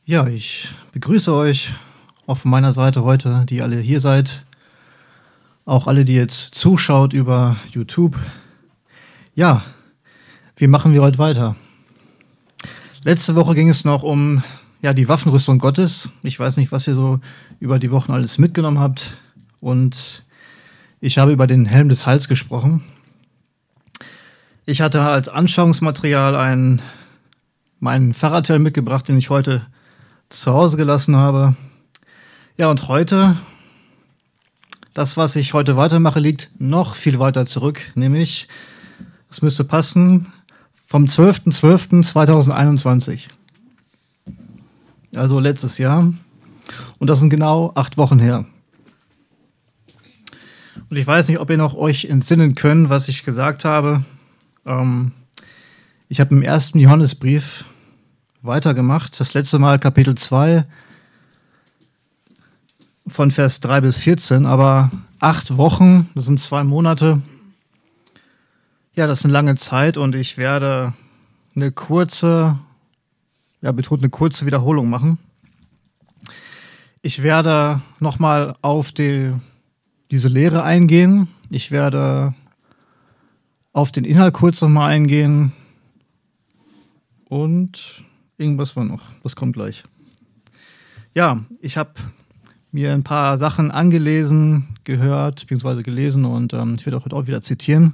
Ja, ich begrüße euch auf meiner Seite heute, die alle hier seid. Auch alle, die jetzt zuschaut über YouTube. Ja, wie machen wir heute weiter? Letzte Woche ging es noch um die Waffenrüstung Gottes. Ich weiß nicht, was ihr so über die Wochen alles mitgenommen habt. Und ich habe über den Helm des Heils gesprochen. Ich hatte als Anschauungsmaterial meinen Fahrradhelm mitgebracht, den ich heute zu Hause gelassen habe. Ja, und heute, das, was ich heute weitermache, liegt noch viel weiter zurück. Nämlich, es müsste passen, vom 12.12.2021. Also letztes Jahr. Und das sind genau 8 Wochen her. Und ich weiß nicht, ob ihr noch euch entsinnen könnt, was ich gesagt habe. Ich habe im 1. Johannesbrief weitergemacht. Das letzte Mal Kapitel 2 von Vers 3 bis 14. Aber 8 Wochen, das sind 2 Monate. Ja, das ist eine lange Zeit und ich werde eine kurze Wiederholung machen. Ich werde nochmal auf diese Lehre eingehen. Ich werde auf den Inhalt kurz nochmal eingehen. Und irgendwas war noch. Das kommt gleich. Ja, ich habe mir ein paar Sachen angelesen, gehört, bzw. gelesen und ich werde heute auch wieder zitieren.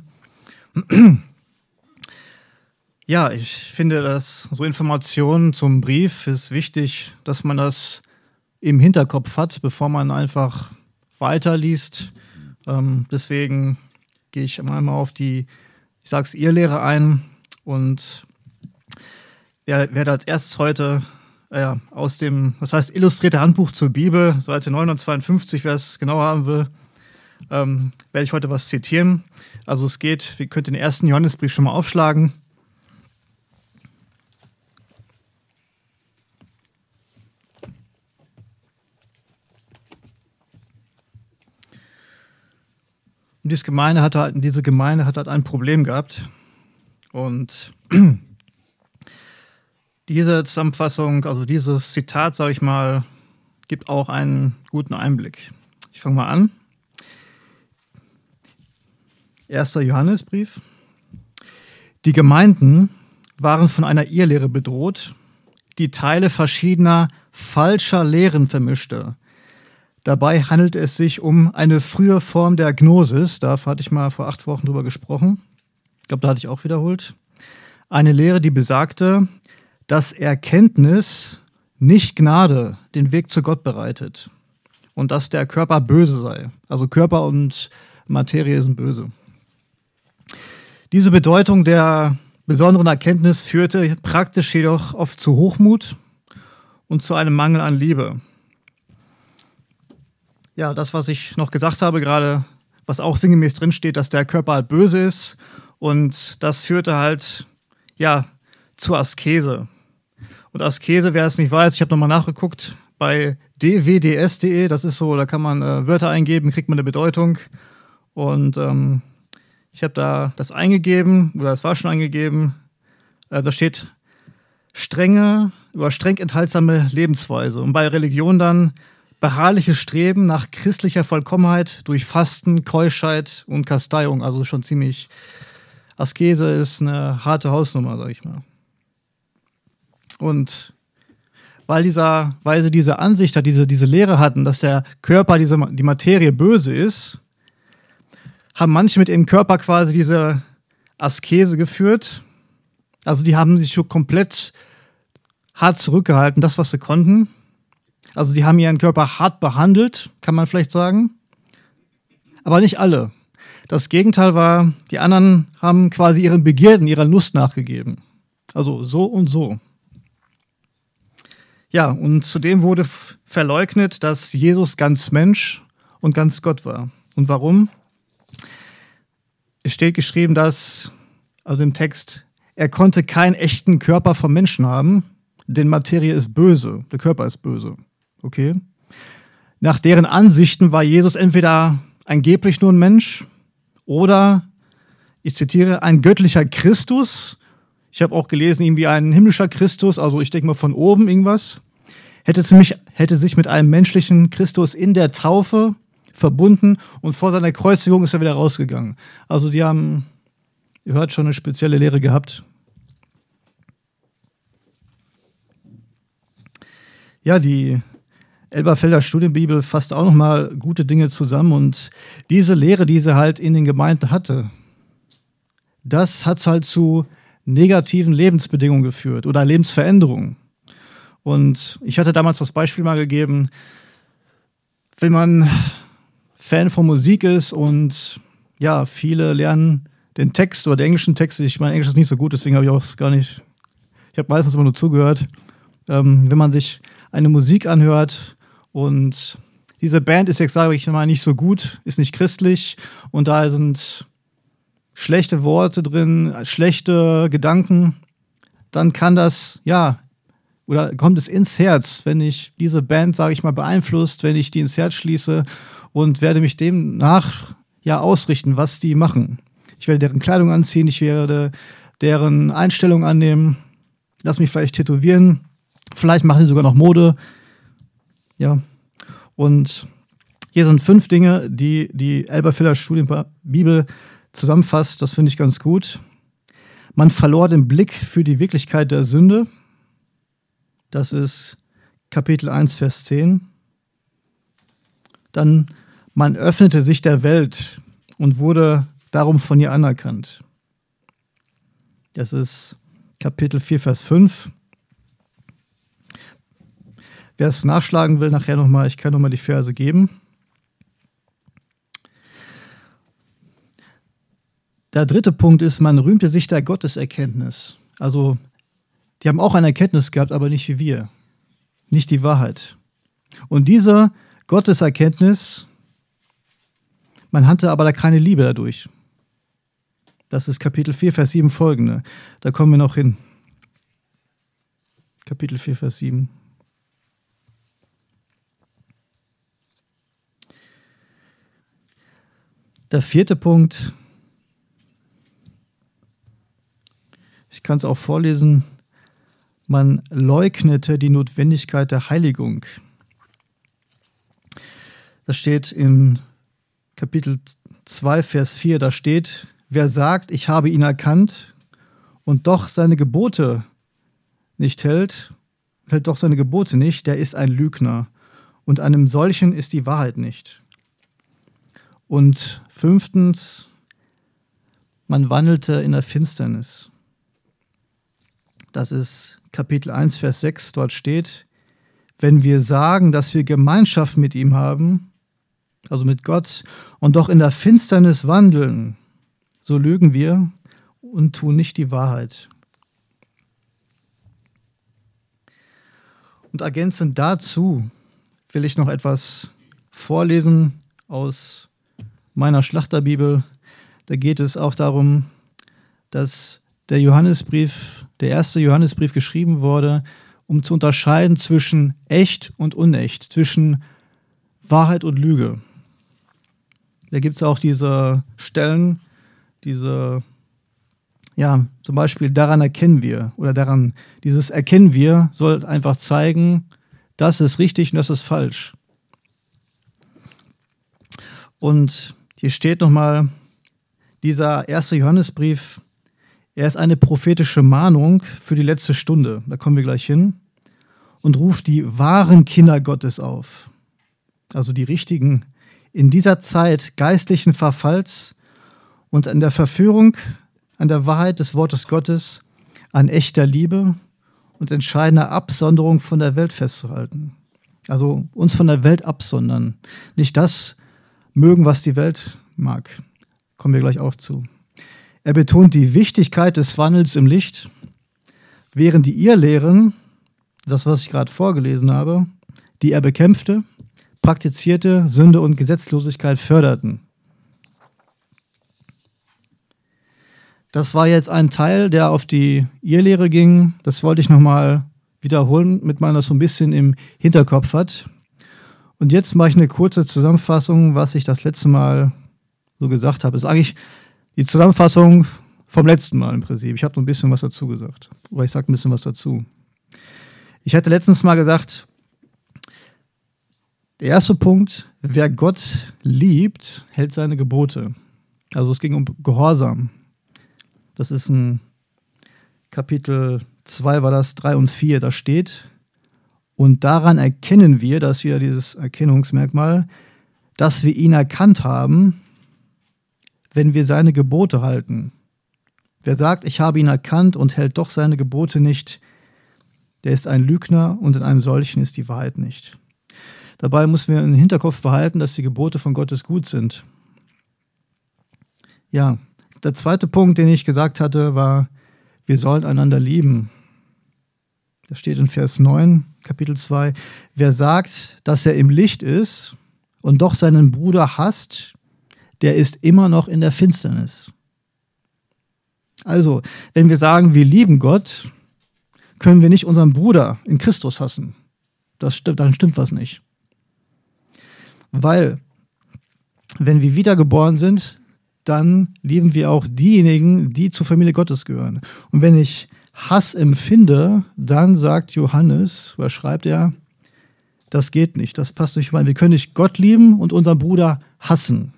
Ja, ich finde, dass so Informationen zum Brief ist wichtig, dass man das im Hinterkopf hat, bevor man einfach weiterliest. Deswegen gehe ich einmal auf die, ich sag's Irrlehre ein und werde als erstes heute aus dem, das heißt Illustrierte Handbuch zur Bibel, Seite 952, wer es genau haben will, werde ich heute was zitieren. Also es geht, ihr könnt den 1. Johannesbrief schon mal aufschlagen. Und diese Gemeinde hat halt ein Problem gehabt. Und diese Zusammenfassung, also dieses Zitat, sage ich mal, gibt auch einen guten Einblick. Ich fange mal an. 1. Johannesbrief. Die Gemeinden waren von einer Irrlehre bedroht, die Teile verschiedener falscher Lehren vermischte. Dabei handelt es sich um eine frühe Form der Gnosis. Da hatte ich mal vor 8 Wochen drüber gesprochen. Ich glaube, da hatte ich auch wiederholt. Eine Lehre, die besagte, dass Erkenntnis, nicht Gnade, den Weg zu Gott bereitet. Und dass der Körper böse sei. Also Körper und Materie sind böse. Diese Bedeutung der besonderen Erkenntnis führte praktisch jedoch oft zu Hochmut und zu einem Mangel an Liebe. Ja, das, was ich noch gesagt habe gerade, was auch sinngemäß drinsteht, dass der Körper halt böse ist. Und das führte halt, zur Askese. Und Askese, wer es nicht weiß, ich habe nochmal nachgeguckt, bei dwds.de, das ist so, da kann man Wörter eingeben, kriegt man eine Bedeutung. Und ich habe da das eingegeben, oder es war schon eingegeben, da steht streng enthaltsame Lebensweise. Und bei Religion dann beharrliches Streben nach christlicher Vollkommenheit durch Fasten, Keuschheit und Kasteiung. Also schon ziemlich, Askese ist eine harte Hausnummer, sag ich mal. Und weil sie diese Ansicht hat, diese Lehre hatten, dass der Körper, die Materie böse ist, haben manche mit ihrem Körper quasi diese Askese geführt. Also die haben sich schon komplett hart zurückgehalten, das, was sie konnten. Also die haben ihren Körper hart behandelt, kann man vielleicht sagen. Aber nicht alle. Das Gegenteil war, die anderen haben quasi ihren Begierden, ihrer Lust nachgegeben. Also so und so. Ja, und zudem wurde verleugnet, dass Jesus ganz Mensch und ganz Gott war. Und warum? Es steht geschrieben, dass, also im Text, er konnte keinen echten Körper vom Menschen haben, denn Materie ist böse, der Körper ist böse. Okay? Nach deren Ansichten war Jesus entweder angeblich nur ein Mensch oder, ich zitiere, ein göttlicher Christus. Ich habe auch gelesen, irgendwie ein himmlischer Christus, also ich denke mal von oben irgendwas. hätte sich mit einem menschlichen Christus in der Taufe verbunden und vor seiner Kreuzigung ist er wieder rausgegangen. Also die haben, ihr hört schon, eine spezielle Lehre gehabt. Ja, die Elberfelder Studienbibel fasst auch nochmal gute Dinge zusammen und diese Lehre, die sie halt in den Gemeinden hatte, das hat halt zu negativen Lebensbedingungen geführt oder Lebensveränderungen. Und ich hatte damals das Beispiel mal gegeben, wenn man Fan von Musik ist und ja, viele lernen den Text oder den englischen Text, ich meine, Englisch ist nicht so gut, deswegen habe ich auch gar nicht, ich habe meistens immer nur zugehört, wenn man sich eine Musik anhört und diese Band ist jetzt, sage ich mal, nicht so gut, ist nicht christlich und da sind schlechte Worte drin, schlechte Gedanken, dann kann das, ja, oder kommt es ins Herz, wenn ich diese Band, sage ich mal, beeinflusst, wenn ich die ins Herz schließe und werde mich demnach ja ausrichten, was die machen. Ich werde deren Kleidung anziehen, ich werde deren Einstellung annehmen, lass mich vielleicht tätowieren, vielleicht machen die sogar noch Mode. Ja, und hier sind 5 Dinge, die die Elberfelder Studienbibel zusammenfasst. Das finde ich ganz gut. Man verlor den Blick für die Wirklichkeit der Sünde. Das ist Kapitel 1, Vers 10. Dann, man öffnete sich der Welt und wurde darum von ihr anerkannt. Das ist Kapitel 4, Vers 5. Wer es nachschlagen will, nachher nochmal, ich kann nochmal die Verse geben. Der 3. Punkt ist, man rühmte sich der Gotteserkenntnis. Also, die haben auch eine Erkenntnis gehabt, aber nicht wie wir. Nicht die Wahrheit. Und diese Gotteserkenntnis, man hatte aber da keine Liebe dadurch. Das ist Kapitel 4, Vers 7 folgende. Da kommen wir noch hin. Kapitel 4, Vers 7. Der 4. Punkt, ich kann es auch vorlesen, man leugnete die Notwendigkeit der Heiligung. Das steht in Kapitel 2, Vers 4, da steht, wer sagt, ich habe ihn erkannt und doch seine Gebote nicht hält doch seine Gebote nicht, der ist ein Lügner. Und einem solchen ist die Wahrheit nicht. Und 5. Man wandelte in der Finsternis. Das ist Kapitel 1, Vers 6, dort steht, wenn wir sagen, dass wir Gemeinschaft mit ihm haben, also mit Gott, und doch in der Finsternis wandeln, so lügen wir und tun nicht die Wahrheit. Und ergänzend dazu will ich noch etwas vorlesen aus meiner Schlachterbibel. Da geht es auch darum, dass der erste Johannesbrief geschrieben wurde, um zu unterscheiden zwischen echt und unecht, zwischen Wahrheit und Lüge. Da gibt es auch diese Stellen, zum Beispiel daran erkennen wir, oder dieses erkennen wir soll einfach zeigen, das ist richtig und das ist falsch. Und hier steht nochmal, dieser erste Johannesbrief, er ist eine prophetische Mahnung für die letzte Stunde, da kommen wir gleich hin, und ruft die wahren Kinder Gottes auf, also die richtigen, in dieser Zeit geistlichen Verfalls und an der Verführung, an der Wahrheit des Wortes Gottes, an echter Liebe und entscheidender Absonderung von der Welt festzuhalten. Also uns von der Welt absondern. Nicht das mögen, was die Welt mag. Kommen wir gleich auch zu. Er betont die Wichtigkeit des Wandels im Licht, während die Irrlehren, das, was ich gerade vorgelesen habe, die er bekämpfte, praktizierte, Sünde und Gesetzlosigkeit förderten. Das war jetzt ein Teil, der auf die Irrlehre ging. Das wollte ich nochmal wiederholen, damit man das so ein bisschen im Hinterkopf hat. Und jetzt mache ich eine kurze Zusammenfassung, was ich das letzte Mal so gesagt habe. Das ist eigentlich die Zusammenfassung vom letzten Mal im Prinzip. Ich habe noch ein bisschen was dazu gesagt. Oder ich sage ein bisschen was dazu. Ich hatte letztens mal gesagt, Der erste Punkt, wer Gott liebt, hält seine Gebote. Also es ging um Gehorsam. Das ist in Kapitel 2 war das, 3 und 4, da steht: Und daran erkennen wir, das ist wieder dieses Erkennungsmerkmal, dass wir ihn erkannt haben, wenn wir seine Gebote halten. Wer sagt, ich habe ihn erkannt und hält doch seine Gebote nicht, der ist ein Lügner und in einem solchen ist die Wahrheit nicht. Dabei müssen wir im Hinterkopf behalten, dass die Gebote von Gottes gut sind. Ja, der zweite Punkt, den ich gesagt hatte, war, wir sollen einander lieben. Das steht in Vers 9, Kapitel 2. Wer sagt, dass er im Licht ist und doch seinen Bruder hasst, der ist immer noch in der Finsternis. Also, wenn wir sagen, wir lieben Gott, können wir nicht unseren Bruder in Christus hassen. Dann stimmt was nicht. Weil, wenn wir wiedergeboren sind, dann lieben wir auch diejenigen, die zur Familie Gottes gehören. Und wenn ich Hass empfinde, dann sagt Johannes, oder schreibt er, das geht nicht, das passt nicht rein. Wir können nicht Gott lieben und unseren Bruder hassen.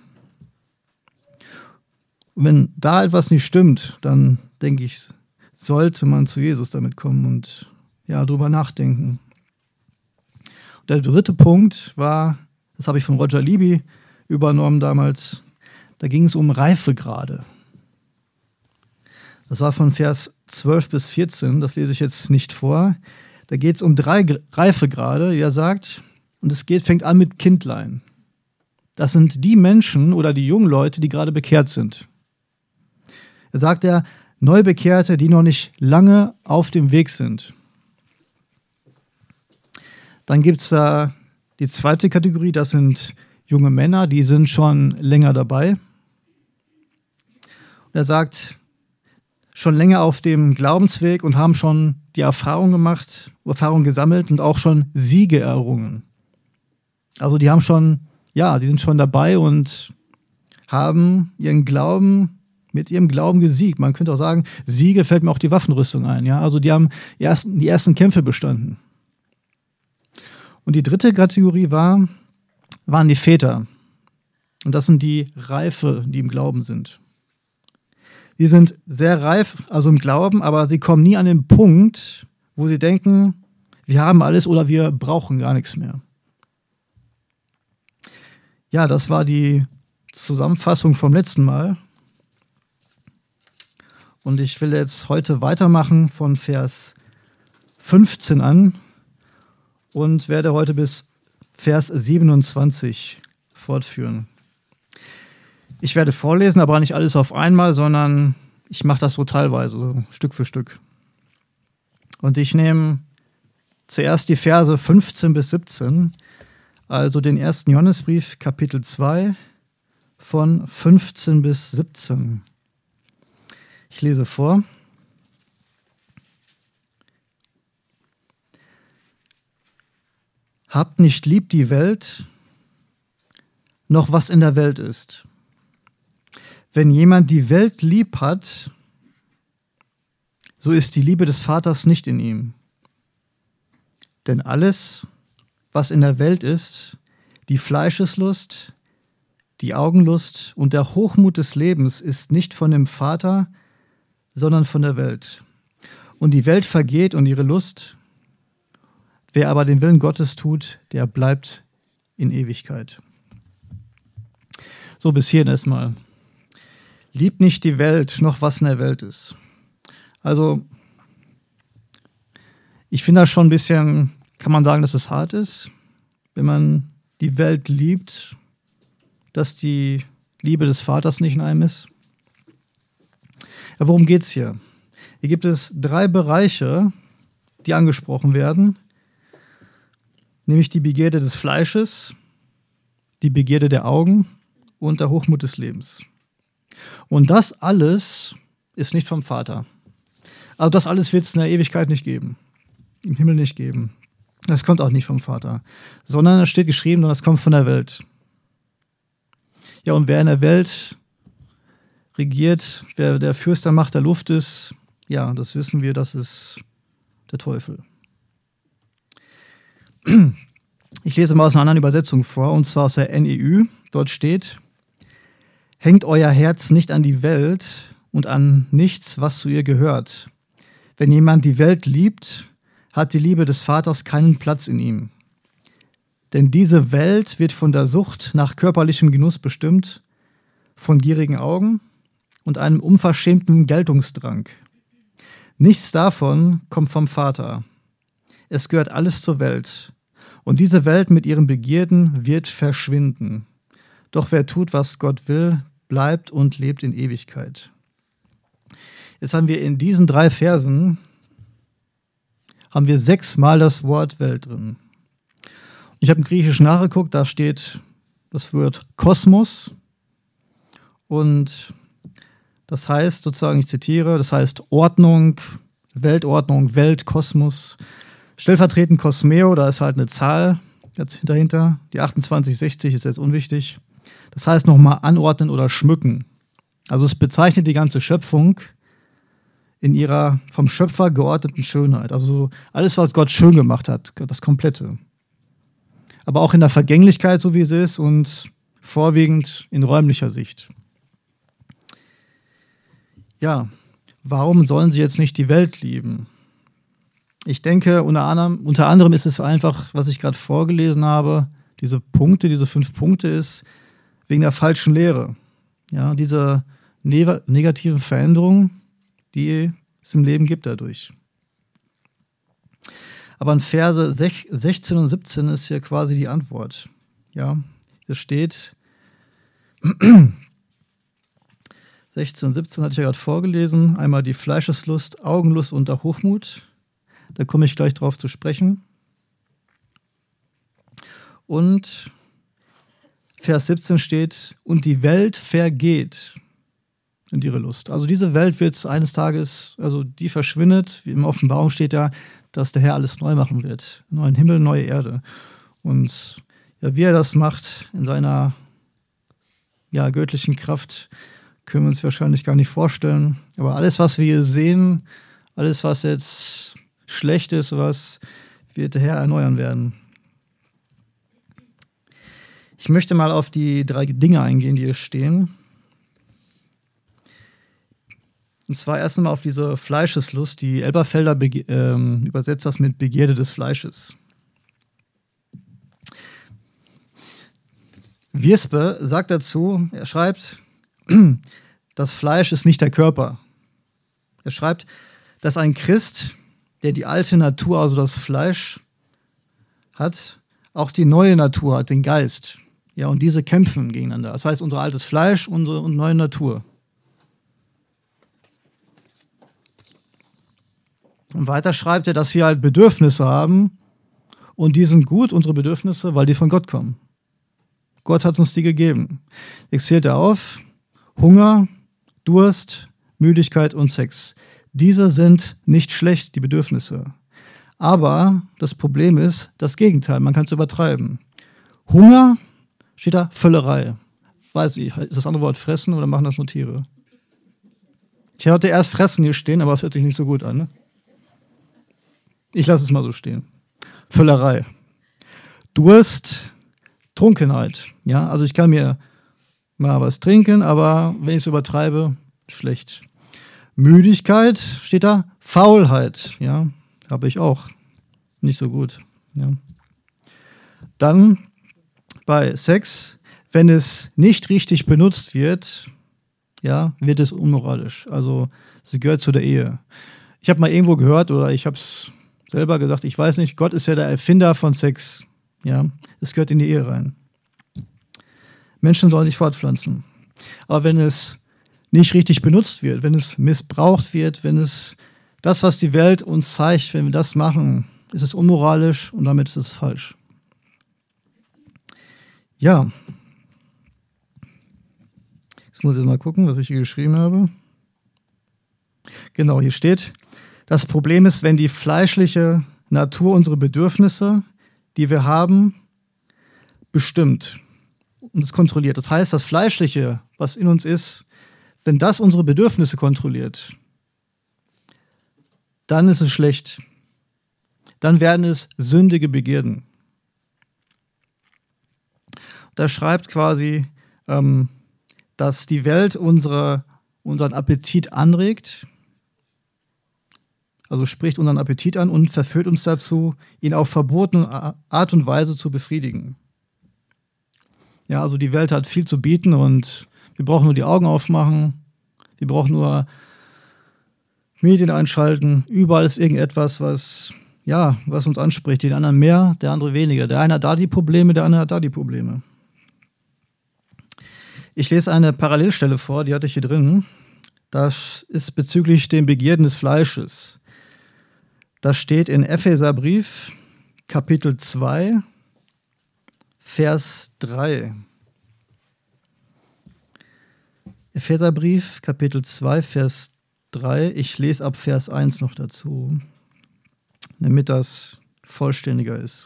Und wenn da etwas nicht stimmt, dann denke ich, sollte man zu Jesus damit kommen und ja, drüber nachdenken. Und der dritte Punkt war, das habe ich von Roger Libby übernommen damals, da ging es um Reifegrade. Das war von Vers 12 bis 14, das lese ich jetzt nicht vor. Da geht es um 3 Reifegrade, die er sagt, und fängt an mit Kindlein. Das sind die Menschen oder die jungen Leute, die gerade bekehrt sind. Er sagt Neubekehrte, die noch nicht lange auf dem Weg sind. Dann gibt es da die zweite Kategorie, das sind junge Männer, die sind schon länger dabei. Und er sagt, schon länger auf dem Glaubensweg und haben schon die Erfahrung gemacht, Erfahrung gesammelt und auch schon Siege errungen. Also die sind schon dabei und haben mit ihrem Glauben gesiegt. Man könnte auch sagen, Siege fällt mir auch die Waffenrüstung ein. Ja? Also die haben die ersten Kämpfe bestanden. Und die dritte Kategorie waren die Väter. Und das sind die Reife, die im Glauben sind. Die sind sehr reif, also im Glauben, aber sie kommen nie an den Punkt, wo sie denken, wir haben alles oder wir brauchen gar nichts mehr. Ja, das war die Zusammenfassung vom letzten Mal. Und ich will jetzt heute weitermachen von Vers 15 an und werde heute bis Vers 27 fortführen. Ich werde vorlesen, aber nicht alles auf einmal, sondern ich mache das so teilweise, so Stück für Stück. Und ich nehme zuerst die Verse 15 bis 17, also den 1. Johannesbrief, Kapitel 2, von 15 bis 17. Ich lese vor. Habt nicht lieb die Welt, noch was in der Welt ist. Wenn jemand die Welt lieb hat, so ist die Liebe des Vaters nicht in ihm. Denn alles, was in der Welt ist, die Fleischeslust, die Augenlust und der Hochmut des Lebens, ist nicht von dem Vater, sondern von der Welt. Und die Welt vergeht und ihre Lust. Wer aber den Willen Gottes tut, der bleibt in Ewigkeit. So, bis hierhin erstmal. Liebt nicht die Welt, noch was in der Welt ist. Also, ich finde das schon ein bisschen, kann man sagen, dass es hart ist, wenn man die Welt liebt, dass die Liebe des Vaters nicht in einem ist. Ja, worum geht es hier? Hier gibt es 3 Bereiche, die angesprochen werden, nämlich die Begierde des Fleisches, die Begierde der Augen und der Hochmut des Lebens. Und das alles ist nicht vom Vater. Also das alles wird es in der Ewigkeit nicht geben, im Himmel nicht geben. Das kommt auch nicht vom Vater, sondern es steht geschrieben und das kommt von der Welt. Ja, und wer in der Welt regiert, wer der Fürst der Macht der Luft ist, ja, das wissen wir, das ist der Teufel. Ich lese mal aus einer anderen Übersetzung vor, und zwar aus der NEU. Dort steht: Hängt euer Herz nicht an die Welt und an nichts, was zu ihr gehört. Wenn jemand die Welt liebt, hat die Liebe des Vaters keinen Platz in ihm. Denn diese Welt wird von der Sucht nach körperlichem Genuss bestimmt, von gierigen Augen und einem unverschämten Geltungsdrang. Nichts davon kommt vom Vater. Es gehört alles zur Welt. Und diese Welt mit ihren Begierden wird verschwinden. Doch wer tut, was Gott will, bleibt und lebt in Ewigkeit. Jetzt haben wir in diesen 3 Versen 6-mal das Wort Welt drin. Ich habe im Griechischen nachgeguckt, da steht das Wort Kosmos. Und das heißt sozusagen, ich zitiere, das heißt Ordnung, Welt, Kosmos. Stellvertretend Kosmeo, da ist halt eine Zahl jetzt dahinter. Die 2860 ist jetzt unwichtig. Das heißt nochmal anordnen oder schmücken. Also es bezeichnet die ganze Schöpfung in ihrer vom Schöpfer geordneten Schönheit. Also alles, was Gott schön gemacht hat, das Komplette. Aber auch in der Vergänglichkeit, so wie es ist, und vorwiegend in räumlicher Sicht. Ja, warum sollen sie jetzt nicht die Welt lieben? Ich denke, unter anderem ist es einfach, was ich gerade vorgelesen habe, diese 5 Punkte ist, wegen der falschen Lehre. Ja, diese negative Veränderung, die es im Leben gibt dadurch. Aber in Verse 16 und 17 ist hier quasi die Antwort. Ja, hier steht, 16 und 17 hatte ich ja gerade vorgelesen. Einmal die Fleischeslust, Augenlust und der Hochmut. Da komme ich gleich drauf zu sprechen. Und Vers 17 steht, und die Welt vergeht in ihre Lust. Also diese Welt wird eines Tages, also die verschwindet. Wie in Offenbarung steht ja, dass der Herr alles neu machen wird. Neuen Himmel, neue Erde. Und ja, wie er das macht in seiner göttlichen Kraft, können wir uns wahrscheinlich gar nicht vorstellen. Aber alles, was wir hier sehen, alles, was jetzt schlecht ist, was wird der Herr erneuern werden. Ich möchte mal auf die 3 Dinge eingehen, die hier stehen. Und zwar erst einmal auf diese Fleischeslust. Die Elberfelder übersetzt das mit Begierde des Fleisches. Wiersbe sagt dazu, er schreibt, das Fleisch ist nicht der Körper. Er schreibt, dass ein Christ, der die alte Natur, also das Fleisch, hat, auch die neue Natur hat, den Geist. Ja, und diese kämpfen gegeneinander. Das heißt, unser altes Fleisch, unsere neue Natur. Und weiter schreibt er, dass wir halt Bedürfnisse haben und die sind gut, unsere Bedürfnisse, weil die von Gott kommen. Gott hat uns die gegeben. Jetzt zählt er auf, Hunger, Durst, Müdigkeit und Sex. Diese sind nicht schlecht, die Bedürfnisse. Aber das Problem ist das Gegenteil, man kann es übertreiben. Hunger, steht da, Völlerei. Weiß ich, ist das andere Wort fressen oder machen das nur Tiere? Ich hatte erst fressen hier stehen, aber es hört sich nicht so gut an. Ne? Ich lasse es mal so stehen. Völlerei. Durst, Trunkenheit. Ja, also ich kann mir mal was trinken, aber wenn ich es übertreibe, schlecht. Müdigkeit, steht da, Faulheit. Ja, habe ich auch. Nicht so gut. Ja. Dann bei Sex, wenn es nicht richtig benutzt wird, ja, wird es unmoralisch. Also es gehört zu der Ehe. Ich habe mal irgendwo gehört oder ich habe es selber gesagt, ich weiß nicht, Gott ist ja der Erfinder von Sex. Ja, es gehört in die Ehe rein. Menschen sollen sich fortpflanzen. Aber wenn es nicht richtig benutzt wird, wenn es missbraucht wird, wenn es das, was die Welt uns zeigt, wenn wir das machen, ist es unmoralisch und damit ist es falsch. Ja. Jetzt muss ich mal gucken, was ich hier geschrieben habe. Genau, hier steht, das Problem ist, wenn die fleischliche Natur unsere Bedürfnisse, die wir haben, bestimmt und es kontrolliert. Das heißt, das Fleischliche, was in uns ist, wenn das unsere Bedürfnisse kontrolliert, dann ist es schlecht. Dann werden es sündige Begierden. da schreibt quasi, dass die Welt unseren Appetit anregt, also spricht unseren Appetit an und verführt uns dazu, ihn auf verbotene Art und Weise zu befriedigen. Ja, also die Welt hat viel zu bieten und wir brauchen nur die Augen aufmachen, wir brauchen nur Medien einschalten, überall ist irgendetwas, was uns anspricht, den anderen mehr, der andere weniger. Der eine hat da die Probleme, der andere hat da die Probleme. Ich lese eine Parallelstelle vor, die hatte ich hier drin. Das ist bezüglich den Begierden des Fleisches. Das steht in Epheserbrief, Kapitel 2, Vers 3. Epheserbrief, Kapitel 2, Vers 3. Ich lese ab Vers 1 noch dazu, damit das vollständiger ist.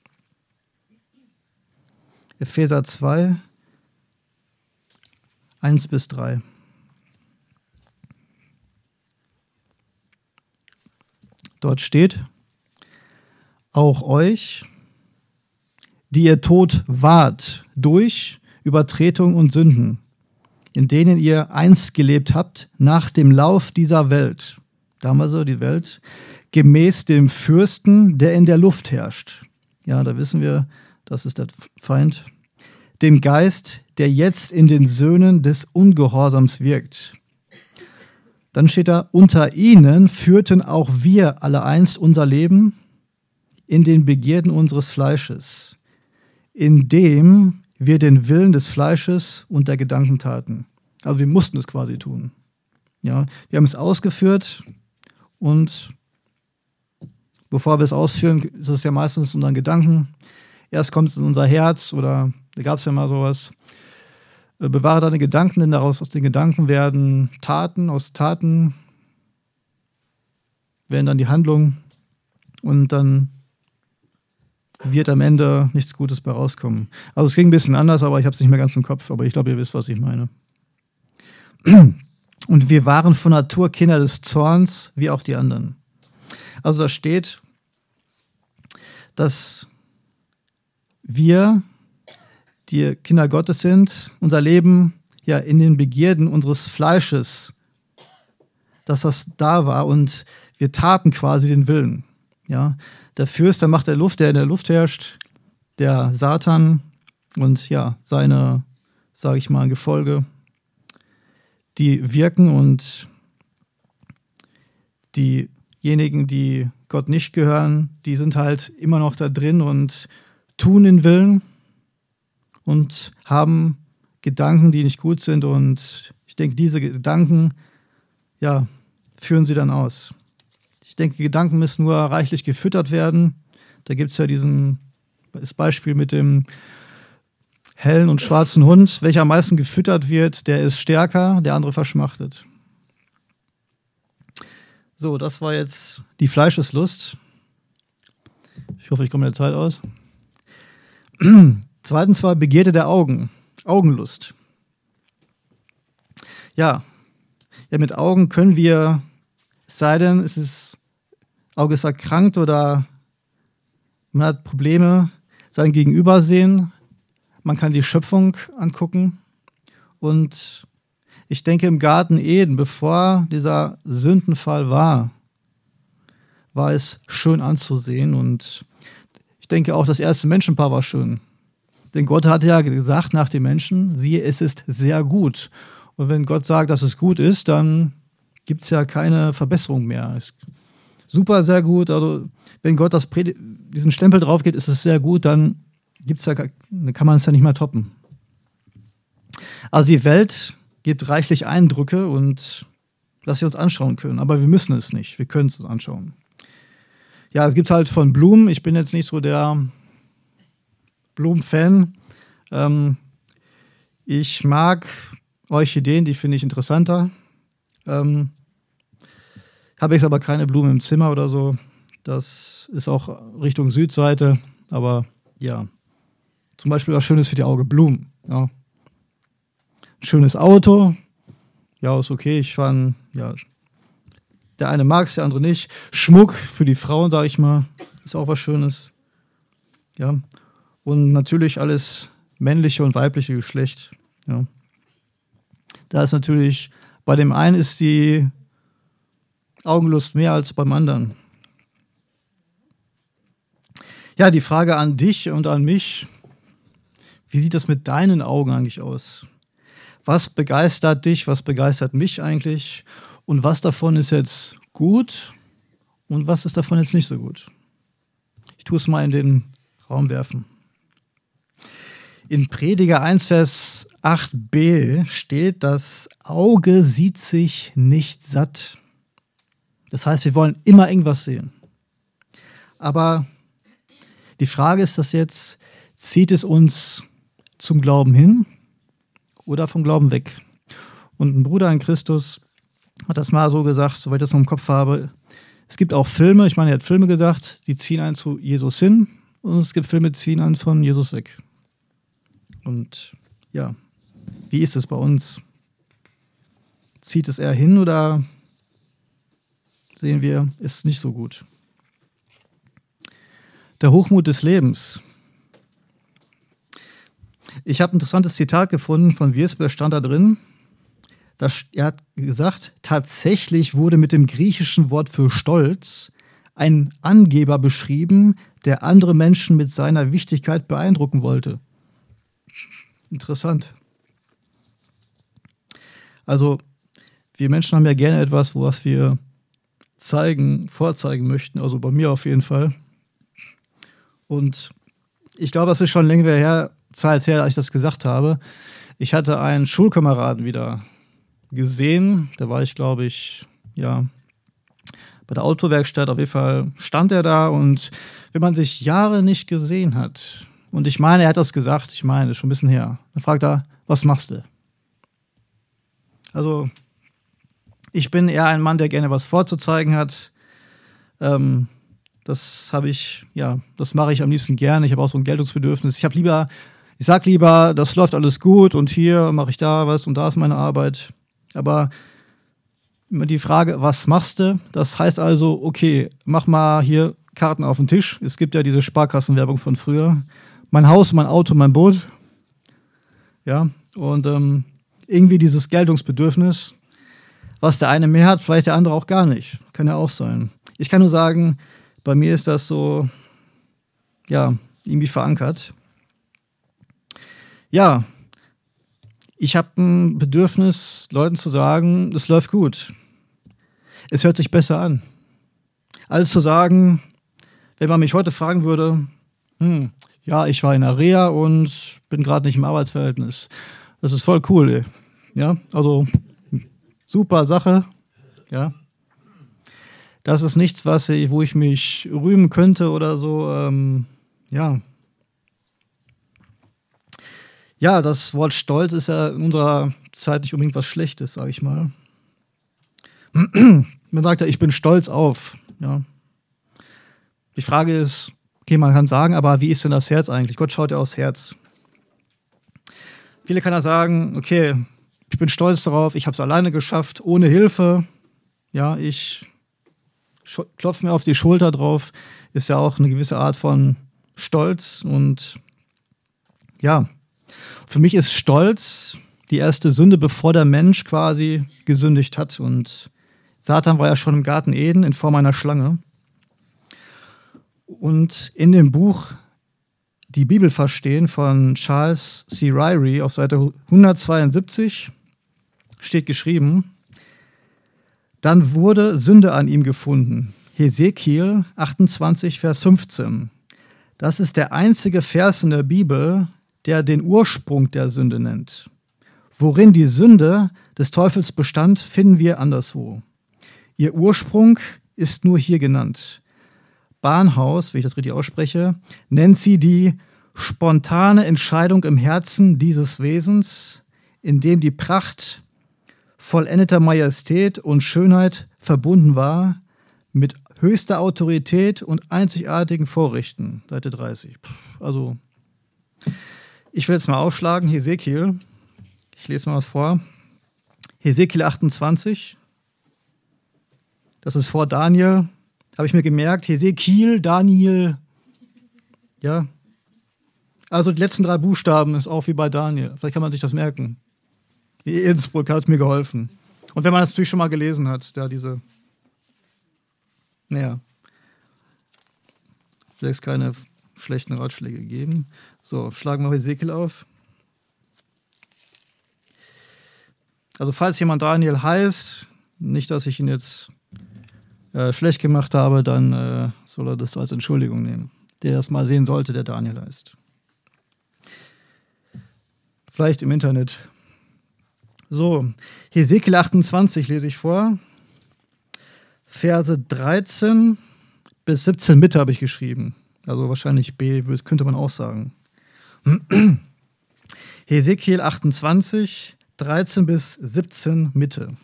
Epheser 2, 1 bis 3. Dort steht: Auch euch, die ihr tot wart durch Übertretung und Sünden, in denen ihr einst gelebt habt, nach dem Lauf dieser Welt, damals so die Welt, gemäß dem Fürsten, der in der Luft herrscht. Ja, da wissen wir, das ist der Feind. Dem Geist, der jetzt in den Söhnen des Ungehorsams wirkt. Dann steht da: Unter ihnen führten auch wir alle einst unser Leben in den Begierden unseres Fleisches, indem wir den Willen des Fleisches und der Gedanken taten. Also wir mussten es quasi tun. Ja, wir haben es ausgeführt und bevor wir es ausführen, ist es ja meistens in unseren Gedanken. Erst kommt es in unser Herz oder da gab es ja mal sowas. Bewahre deine Gedanken, denn daraus aus den Gedanken werden Taten, aus Taten werden dann die Handlungen und dann wird am Ende nichts Gutes bei rauskommen. Also es ging ein bisschen anders, aber ich habe es nicht mehr ganz im Kopf, aber ich glaube, ihr wisst, was ich meine. Und wir waren von Natur Kinder des Zorns, wie auch die anderen. Also da steht, dass wir, die Kinder Gottes sind, unser Leben ja in den Begierden unseres Fleisches, dass das da war und wir taten quasi den Willen. Ja, der Fürst, der Macht der Luft, der in der Luft herrscht, der Satan und ja, seine, sage ich mal, Gefolge, die wirken und diejenigen, die Gott nicht gehören, die sind halt immer noch da drin und tun den Willen und haben Gedanken, die nicht gut sind und ich denke, diese Gedanken, ja, führen sie dann aus. Ich denke, Gedanken müssen nur reichlich gefüttert werden. Da gibt es ja das Beispiel mit dem hellen und schwarzen Hund. Welcher am meisten gefüttert wird, der ist stärker, der andere verschmachtet. So, das war jetzt die Fleischeslust. Ich hoffe, ich komme mit der Zeit aus. Zweitens war Begierde der Augen, Augenlust. Ja, mit Augen können wir, es sei denn, Auge ist erkrankt oder man hat Probleme, sein Gegenüber sehen. Man kann die Schöpfung angucken. Und ich denke, im Garten Eden, bevor dieser Sündenfall war es schön anzusehen. Und ich denke auch, das erste Menschenpaar war schön. Denn Gott hat ja gesagt nach dem Menschen, siehe, es ist sehr gut. Und wenn Gott sagt, dass es gut ist, dann gibt es ja keine Verbesserung mehr. Es ist super, sehr gut. Also wenn Gott diesen Stempel drauf gibt, ist es sehr gut, dann kann man es ja nicht mehr toppen. Also die Welt gibt reichlich Eindrücke und dass wir uns anschauen können. Aber wir müssen es nicht. Wir können es uns anschauen. Ja, es gibt halt von Blumen. Ich bin jetzt nicht so der Blumenfan. Ich mag Orchideen, die finde ich interessanter. Habe ich aber keine Blumen im Zimmer oder so. Das ist auch Richtung Südseite. Aber ja, zum Beispiel was Schönes für die Augen, Blumen. Ja. Ein schönes Auto, ja, ist okay. Der eine mag es, der andere nicht. Schmuck für die Frauen, sage ich mal, ist auch was Schönes. Ja. Und natürlich alles männliche und weibliche Geschlecht. Ja. Da ist natürlich, bei dem einen ist die Augenlust mehr als beim anderen. Ja, die Frage an dich und an mich: Wie sieht das mit deinen Augen eigentlich aus? Was begeistert dich, was begeistert mich eigentlich? Und was davon ist jetzt gut und was ist davon jetzt nicht so gut? Ich tue es mal in den Raum werfen. In Prediger 1, Vers 8b steht, das Auge sieht sich nicht satt. Das heißt, wir wollen immer irgendwas sehen. Aber die Frage ist das jetzt, zieht es uns zum Glauben hin oder vom Glauben weg? Und ein Bruder in Christus hat das mal so gesagt, soweit ich das noch im Kopf habe: Es gibt auch Filme, ich meine, er hat Filme gesagt, die ziehen einen zu Jesus hin, und es gibt Filme, die ziehen einen von Jesus weg. Und ja, wie ist es bei uns? Zieht es eher hin oder sehen wir, ist nicht so gut? Der Hochmut des Lebens. Ich habe ein interessantes Zitat gefunden von Wiersbe, stand da drin. Er hat gesagt, tatsächlich wurde mit dem griechischen Wort für Stolz ein Angeber beschrieben, der andere Menschen mit seiner Wichtigkeit beeindrucken wollte. Interessant. Also, wir Menschen haben ja gerne etwas, was wir vorzeigen möchten. Also bei mir auf jeden Fall. Und ich glaube, das ist schon längere Zeit her, als ich das gesagt habe. Ich hatte einen Schulkameraden wieder gesehen. Da war ich, glaube ich, ja, bei der Autowerkstatt. Auf jeden Fall stand er da. Und wenn man sich Jahre nicht gesehen hat, und ich meine, er hat das gesagt, ich meine, schon ein bisschen her, dann fragt er, was machst du? Also, ich bin eher ein Mann, der gerne was vorzuzeigen hat. Das mache ich am liebsten gerne. Ich habe auch so ein Geltungsbedürfnis. Ich sag lieber, das läuft alles gut und hier mache ich da was und da ist meine Arbeit. Aber immer die Frage, was machst du? Das heißt also, okay, mach mal hier Karten auf den Tisch. Es gibt ja diese Sparkassenwerbung von früher. Mein Haus, mein Auto, mein Boot. Ja, und irgendwie dieses Geltungsbedürfnis, was der eine mehr hat, vielleicht der andere auch gar nicht. Kann ja auch sein. Ich kann nur sagen, bei mir ist das so, ja, irgendwie verankert. Ja, ich habe ein Bedürfnis, Leuten zu sagen, es läuft gut. Es hört sich besser an. Als zu sagen, wenn man mich heute fragen würde, ja, ich war in der Reha und bin gerade nicht im Arbeitsverhältnis. Das ist voll cool, ey. Ja, also super Sache. Ja. Das ist nichts, wo ich mich rühmen könnte oder so. Ja. Ja, das Wort Stolz ist ja in unserer Zeit nicht unbedingt was Schlechtes, sage ich mal. Man sagt ja, ich bin stolz auf. Ja. Die Frage ist, okay, man kann sagen, aber wie ist denn das Herz eigentlich? Gott schaut ja aufs Herz. Viele kann ja sagen, okay, ich bin stolz darauf, ich habe es alleine geschafft, ohne Hilfe. Ja, ich klopfe mir auf die Schulter drauf. Ist ja auch eine gewisse Art von Stolz. Und ja, für mich ist Stolz die erste Sünde, bevor der Mensch quasi gesündigt hat. Und Satan war ja schon im Garten Eden in Form einer Schlange. Und in dem Buch Die Bibel verstehen von Charles C. Ryrie auf Seite 172 steht geschrieben: Dann wurde Sünde an ihm gefunden. Hesekiel 28, Vers 15. Das ist der einzige Vers in der Bibel, der den Ursprung der Sünde nennt. Worin die Sünde des Teufels bestand, finden wir anderswo. Ihr Ursprung ist nur hier genannt. Barnhaus, wenn ich das richtig ausspreche, nennt sie die spontane Entscheidung im Herzen dieses Wesens, in dem die Pracht vollendeter Majestät und Schönheit verbunden war mit höchster Autorität und einzigartigen Vorrechten. Seite 30. Also, ich will jetzt mal aufschlagen, Hesekiel. Ich lese mal was vor. Hesekiel 28. Das ist vor Daniel. Habe ich mir gemerkt, Hesekiel, Daniel. Ja. Also die letzten 3 Buchstaben ist auch wie bei Daniel. Vielleicht kann man sich das merken. Die Innsbruck hat mir geholfen. Und wenn man das natürlich schon mal gelesen hat, da vielleicht keine schlechten Ratschläge geben. So, schlagen wir Hesekiel auf. Also falls jemand Daniel heißt, nicht, dass ich ihn jetzt schlecht gemacht habe, dann soll er das als Entschuldigung nehmen. Der das mal sehen sollte, der Daniel heißt. Vielleicht im Internet. So, Hesekiel 28 lese ich vor. Verse 13 bis 17 Mitte habe ich geschrieben. Also wahrscheinlich B könnte man auch sagen. Hesekiel 28, 13 bis 17 Mitte.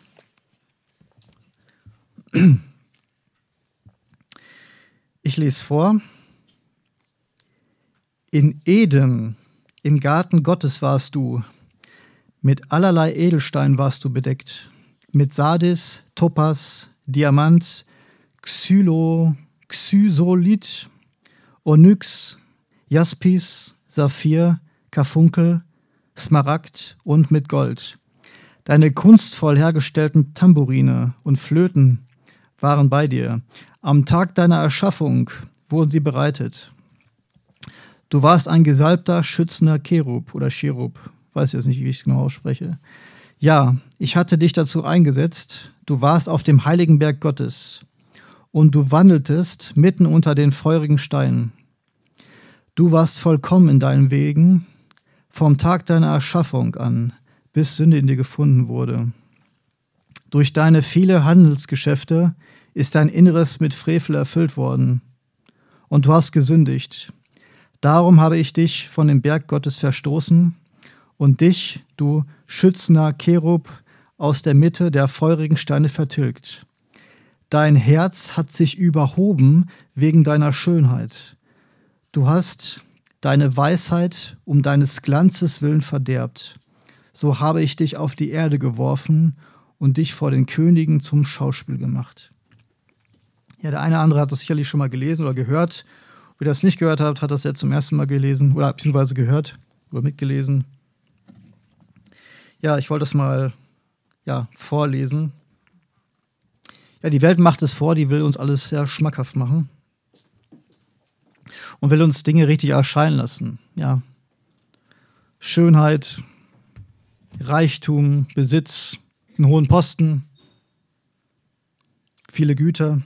Ich lese vor. In Eden, im Garten Gottes warst du. Mit allerlei Edelstein warst du bedeckt. Mit Sardis, Topas, Diamant, Chrysolith, Onyx, Jaspis, Saphir, Karfunkel, Smaragd und mit Gold. Deine kunstvoll hergestellten Tamburine und Flöten waren bei dir. Am Tag deiner Erschaffung wurden sie bereitet. Du warst ein gesalbter, schützender Cherub oder Cherub. Weiß jetzt nicht, wie ich es genau ausspreche. Ja, ich hatte dich dazu eingesetzt. Du warst auf dem heiligen Berg Gottes. Und du wandeltest mitten unter den feurigen Steinen. Du warst vollkommen in deinen Wegen, vom Tag deiner Erschaffung an, bis Sünde in dir gefunden wurde. Durch deine viele Handelsgeschäfte ist dein Inneres mit Frevel erfüllt worden. Und du hast gesündigt. Darum habe ich dich von dem Berg Gottes verstoßen und dich, du schützender Cherub, aus der Mitte der feurigen Steine vertilgt. Dein Herz hat sich überhoben wegen deiner Schönheit. Du hast deine Weisheit um deines Glanzes willen verderbt. So habe ich dich auf die Erde geworfen und dich vor den Königen zum Schauspiel gemacht. Ja, der eine oder andere hat das sicherlich schon mal gelesen oder gehört. Wer das nicht gehört hat, hat das jetzt zum ersten Mal gelesen oder beziehungsweise gehört oder mitgelesen. Ja, ich wollte das mal vorlesen. Ja, die Welt macht es vor, die will uns alles sehr schmackhaft machen und will uns Dinge richtig erscheinen lassen. Ja, Schönheit, Reichtum, Besitz, einen hohen Posten, viele Güter.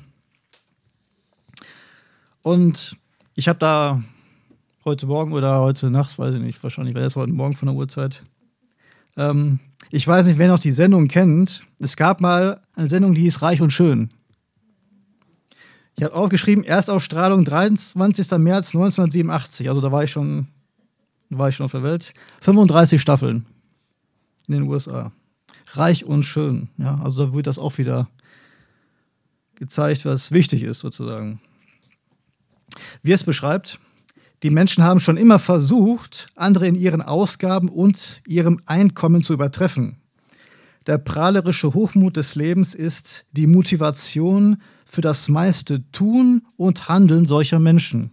Und ich habe da heute Morgen oder heute Nacht, weiß ich nicht, wahrscheinlich war das heute Morgen von der Uhrzeit. Ich weiß nicht, wer noch die Sendung kennt. Es gab mal eine Sendung, die hieß Reich und Schön. Ich habe aufgeschrieben, Erstausstrahlung 23. März 1987. Also da war ich schon auf der Welt. 35 Staffeln in den USA. Reich und Schön. Ja, also da wird das auch wieder gezeigt, was wichtig ist sozusagen. Wie es beschreibt, die Menschen haben schon immer versucht, andere in ihren Ausgaben und ihrem Einkommen zu übertreffen. Der prahlerische Hochmut des Lebens ist die Motivation für das meiste Tun und Handeln solcher Menschen.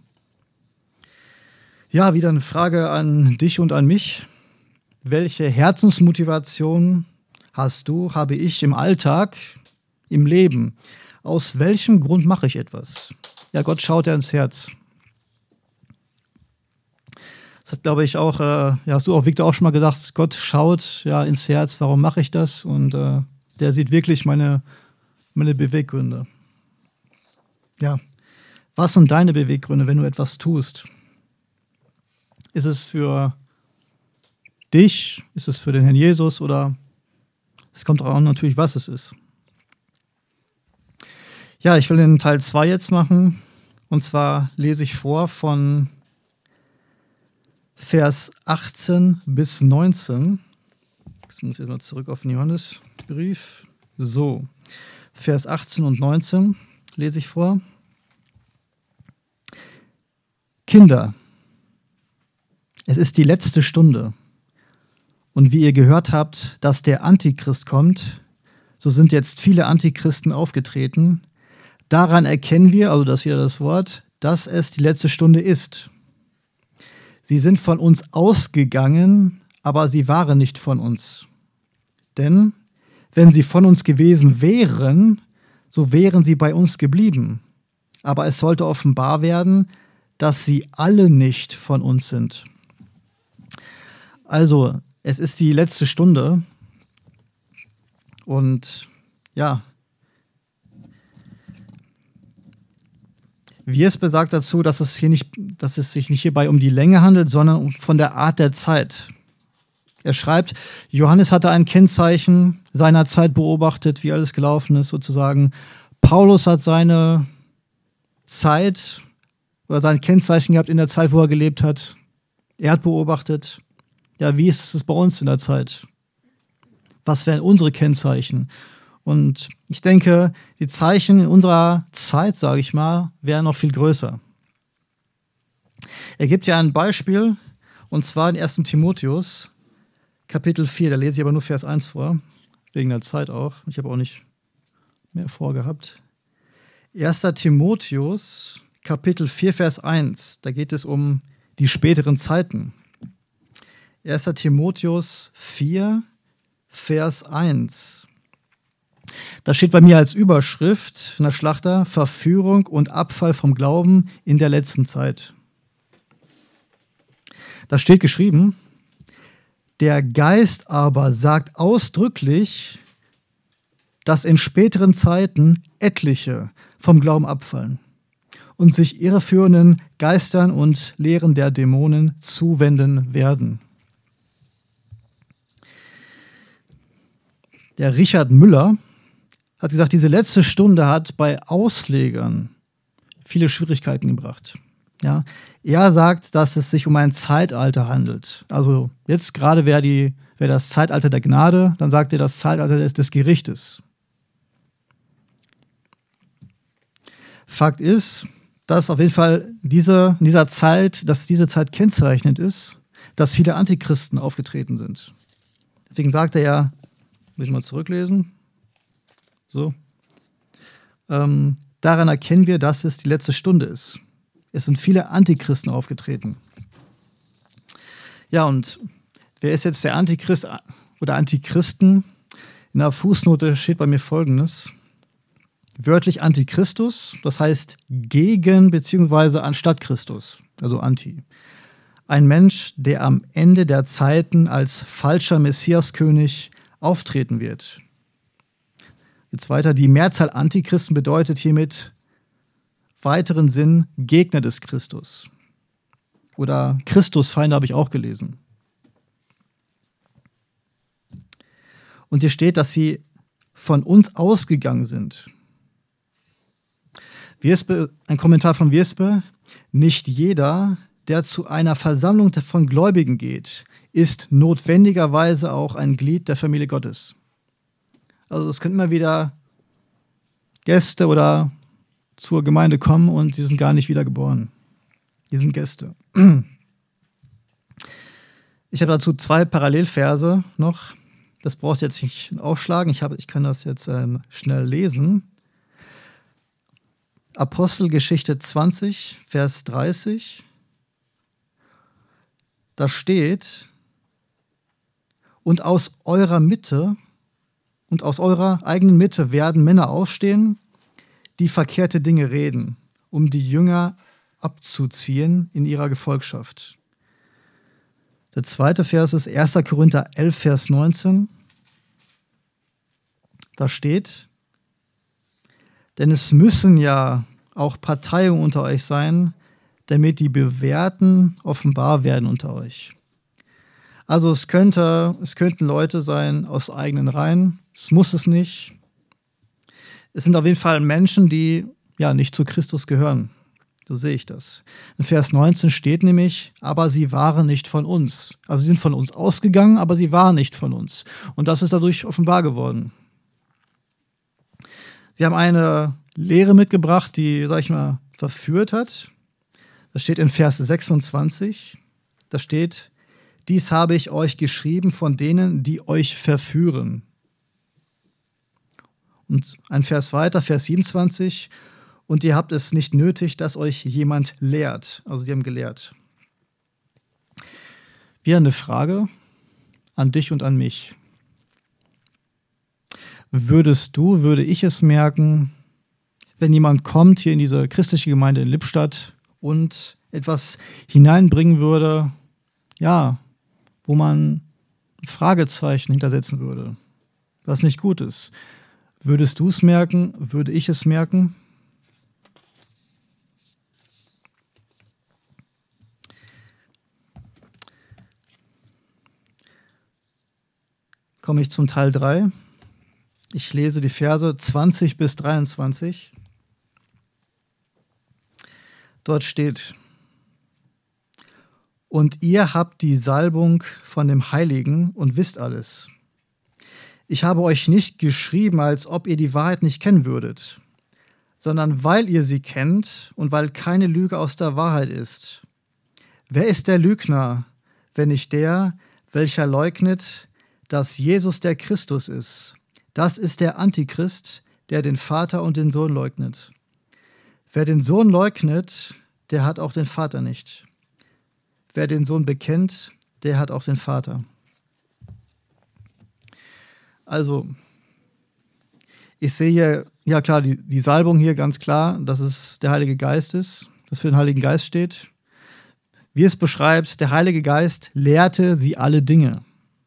Ja, wieder eine Frage an dich und an mich. Welche Herzensmotivation habe ich im Alltag, im Leben? Aus welchem Grund mache ich etwas? Ja, Gott schaut ja ins Herz. Das hat, glaube ich, auch, hast du auch, Victor, auch schon mal gesagt, Gott schaut ja ins Herz, warum mache ich das? Und der sieht wirklich meine Beweggründe. Ja, was sind deine Beweggründe, wenn du etwas tust? Ist es für dich? Ist es für den Herrn Jesus? Oder es kommt auch natürlich, was es ist. Ja, ich will den Teil 2 jetzt machen. Und zwar lese ich vor von Vers 18 bis 19. Jetzt muss ich mal zurück auf den Johannesbrief. So, Vers 18 und 19 lese ich vor. Kinder, es ist die letzte Stunde. Und wie ihr gehört habt, dass der Antichrist kommt, so sind jetzt viele Antichristen aufgetreten. Daran erkennen wir, also das ist wieder das Wort, dass es die letzte Stunde ist. Sie sind von uns ausgegangen, aber sie waren nicht von uns. Denn wenn sie von uns gewesen wären, so wären sie bei uns geblieben. Aber es sollte offenbar werden, dass sie alle nicht von uns sind. Also, es ist die letzte Stunde. Und ja, Wiersbe sagt dazu, dass es sich nicht hierbei um die Länge handelt, sondern von der Art der Zeit. Er schreibt, Johannes hatte ein Kennzeichen seiner Zeit beobachtet, wie alles gelaufen ist sozusagen. Paulus hat seine Zeit oder sein Kennzeichen gehabt in der Zeit, wo er gelebt hat. Er hat beobachtet, ja, wie ist es bei uns in der Zeit? Was wären unsere Kennzeichen? Und ich denke, die Zeichen in unserer Zeit, sage ich mal, wären noch viel größer. Er gibt ja ein Beispiel, und zwar in 1. Timotheus, Kapitel 4, da lese ich aber nur Vers 1 vor, wegen der Zeit auch. Ich habe auch nicht mehr vorgehabt. 1. Timotheus, Kapitel 4, Vers 1, da geht es um die späteren Zeiten. 1. Timotheus 4, Vers 1. Da steht bei mir als Überschrift in der Schlachter: Verführung und Abfall vom Glauben in der letzten Zeit. Da steht geschrieben: Der Geist aber sagt ausdrücklich, dass in späteren Zeiten etliche vom Glauben abfallen und sich irreführenden Geistern und Lehren der Dämonen zuwenden werden. Der Richard Müller hat gesagt, diese letzte Stunde hat bei Auslegern viele Schwierigkeiten gebracht. Ja, er sagt, dass es sich um ein Zeitalter handelt. Also jetzt gerade wäre das Zeitalter der Gnade, dann sagt er das Zeitalter des Gerichtes. Fakt ist, dass auf jeden Fall diese Zeit kennzeichnend ist, dass viele Antichristen aufgetreten sind. Deswegen sagt er ja, muss ich mal zurücklesen. So. Daran erkennen wir, dass es die letzte Stunde ist. Es sind viele Antichristen aufgetreten. Ja, und wer ist jetzt der Antichrist oder Antichristen? In der Fußnote steht bei mir Folgendes. Wörtlich Antichristus, das heißt gegen bzw. anstatt Christus, also Anti. Ein Mensch, der am Ende der Zeiten als falscher Messiaskönig auftreten wird. Jetzt weiter, die Mehrzahl Antichristen bedeutet hiermit weiteren Sinn Gegner des Christus. Oder Christusfeinde habe ich auch gelesen. Und hier steht, dass sie von uns ausgegangen sind. Ein Kommentar von Wiersbe: Nicht jeder, der zu einer Versammlung von Gläubigen geht, ist notwendigerweise auch ein Glied der Familie Gottes. Also es können immer wieder Gäste oder zur Gemeinde kommen und die sind gar nicht wiedergeboren. Die sind Gäste. Ich habe dazu 2 Parallelverse noch. Das braucht ihr jetzt nicht aufschlagen. Ich kann das jetzt schnell lesen. Apostelgeschichte 20, Vers 30. Da steht: Und aus eurer Mitte und aus eurer eigenen Mitte werden Männer aufstehen, die verkehrte Dinge reden, um die Jünger abzuziehen in ihrer Gefolgschaft. Der zweite Vers ist 1. Korinther 11, Vers 19. Da steht: Denn es müssen ja auch Parteien unter euch sein, damit die Bewährten offenbar werden unter euch. Also es könnten Leute sein aus eigenen Reihen, es muss es nicht. Es sind auf jeden Fall Menschen, die ja nicht zu Christus gehören. So sehe ich das. In Vers 19 steht nämlich: Aber sie waren nicht von uns. Also sie sind von uns ausgegangen, aber sie waren nicht von uns. Und das ist dadurch offenbar geworden. Sie haben eine Lehre mitgebracht, die, sag ich mal, verführt hat. Das steht in Vers 26. Da steht: Dies habe ich euch geschrieben von denen, die euch verführen. Und ein Vers weiter, Vers 27. Und ihr habt es nicht nötig, dass euch jemand lehrt. Also die haben gelehrt. Wieder eine Frage an dich und an mich. Würde ich es merken, wenn jemand kommt hier in diese christliche Gemeinde in Lippstadt und etwas hineinbringen würde, ja, wo man ein Fragezeichen hintersetzen würde, was nicht gut ist? Würdest du es merken? Würde ich es merken? Komme ich zum Teil 3. Ich lese die Verse 20 bis 23. Dort steht: Und ihr habt die Salbung von dem Heiligen und wisst alles. Ich habe euch nicht geschrieben, als ob ihr die Wahrheit nicht kennen würdet, sondern weil ihr sie kennt und weil keine Lüge aus der Wahrheit ist. Wer ist der Lügner, wenn nicht der, welcher leugnet, dass Jesus der Christus ist? Das ist der Antichrist, der den Vater und den Sohn leugnet. Wer den Sohn leugnet, der hat auch den Vater nicht. Wer den Sohn bekennt, der hat auch den Vater. Also, ich sehe hier, ja klar, die Salbung hier ganz klar, dass es der Heilige Geist ist, dass für den Heiligen Geist steht. Wie es beschreibt, der Heilige Geist lehrte sie alle Dinge.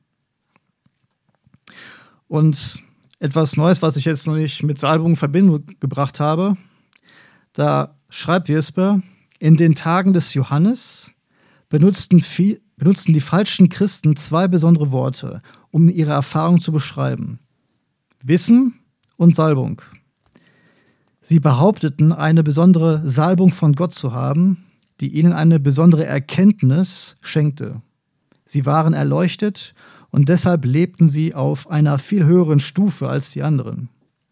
Und etwas Neues, was ich jetzt noch nicht mit Salbung in Verbindung gebracht habe, da schreibt Jesper, in den Tagen des Johannes benutzten die falschen Christen zwei besondere Worte, um ihre Erfahrung zu beschreiben: Wissen und Salbung. Sie behaupteten, eine besondere Salbung von Gott zu haben, die ihnen eine besondere Erkenntnis schenkte. Sie waren erleuchtet und deshalb lebten sie auf einer viel höheren Stufe als die anderen.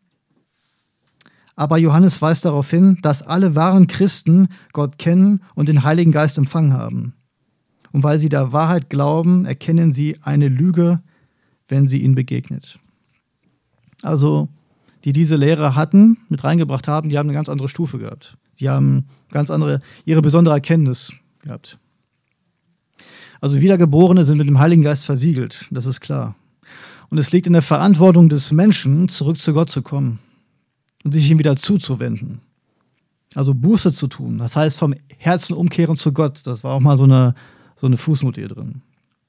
Aber Johannes weist darauf hin, dass alle wahren Christen Gott kennen und den Heiligen Geist empfangen haben. Und weil sie der Wahrheit glauben, erkennen sie eine Lüge, wenn sie ihnen begegnet. Also, die diese Lehre hatten, mit reingebracht haben, die haben eine ganz andere Stufe gehabt. Die haben ihre besondere Erkenntnis gehabt. Also Wiedergeborene sind mit dem Heiligen Geist versiegelt, das ist klar. Und es liegt in der Verantwortung des Menschen, zurück zu Gott zu kommen und sich ihm wieder zuzuwenden. Also Buße zu tun, das heißt vom Herzen umkehren zu Gott. Das war auch mal so eine Fußnote hier drin.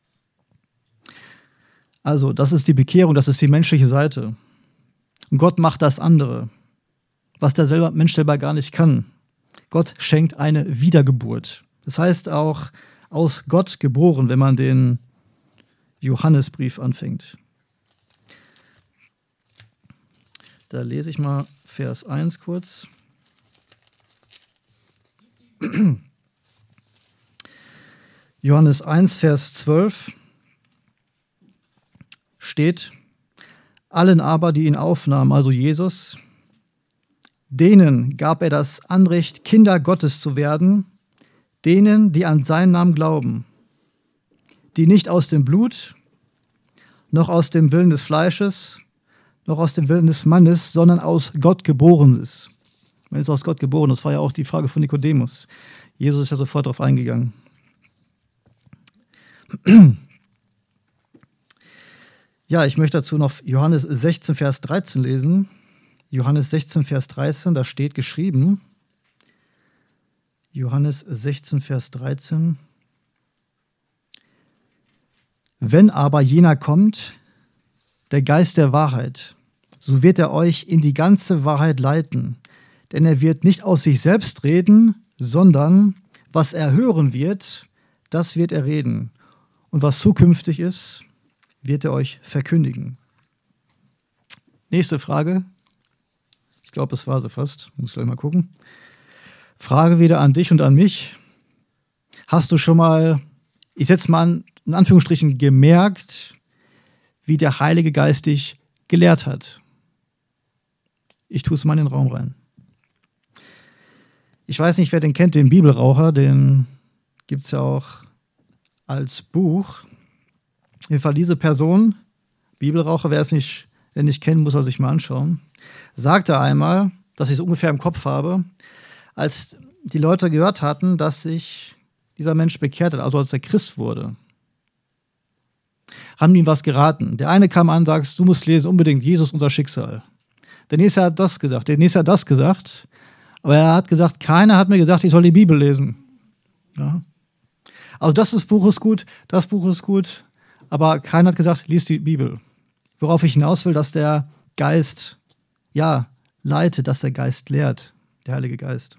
Also das ist die Bekehrung, das ist die menschliche Seite. Und Gott macht das andere, was der Mensch selber gar nicht kann. Gott schenkt eine Wiedergeburt. Das heißt auch aus Gott geboren, wenn man den Johannesbrief anfängt. Da lese ich mal Vers 1 kurz. Johannes 1, Vers 12 steht: Allen aber, die ihn aufnahmen, also Jesus, denen gab er das Anrecht, Kinder Gottes zu werden, denen, die an seinen Namen glauben, die nicht aus dem Blut, noch aus dem Willen des Fleisches, noch aus dem Willen des Mannes, sondern aus Gott geboren ist. Man ist aus Gott geboren, das war ja auch die Frage von Nikodemus. Jesus ist ja sofort darauf eingegangen. Ja, ich möchte dazu noch Johannes 16, Vers 13 lesen. Johannes 16, Vers 13, da steht geschrieben, Johannes 16, Vers 13: Wenn aber jener kommt, der Geist der Wahrheit, so wird er euch in die ganze Wahrheit leiten, denn er wird nicht aus sich selbst reden, sondern was er hören wird, das wird er reden. Und was zukünftig ist, wird er euch verkündigen. Nächste Frage. Ich glaube, das war sie fast. Muss gleich mal gucken. Frage wieder an dich und an mich. Hast du schon mal, ich setze mal in Anführungsstrichen, gemerkt, wie der Heilige Geist dich gelehrt hat? Ich tue es mal in den Raum rein. Ich weiß nicht, wer den kennt, den Bibelraucher, den gibt es ja auch als Buch. Auf jeden Fall diese Person, Bibelraucher, wer nicht kennt, muss er sich mal anschauen, sagte einmal, dass ich es ungefähr im Kopf habe, als die Leute gehört hatten, dass sich dieser Mensch bekehrt hat, also als er Christ wurde. haben ihm was geraten. Der eine kam an und sagt, du musst lesen unbedingt Jesus, unser Schicksal. Der nächste hat das gesagt, der nächste hat das gesagt. Aber er hat gesagt, keiner hat mir gesagt, ich soll die Bibel lesen. Ja. Also das Buch ist gut, das Buch ist gut, aber keiner hat gesagt, lies die Bibel. Worauf ich hinaus will, dass der Geist, leitet, dass der Geist lehrt, der Heilige Geist.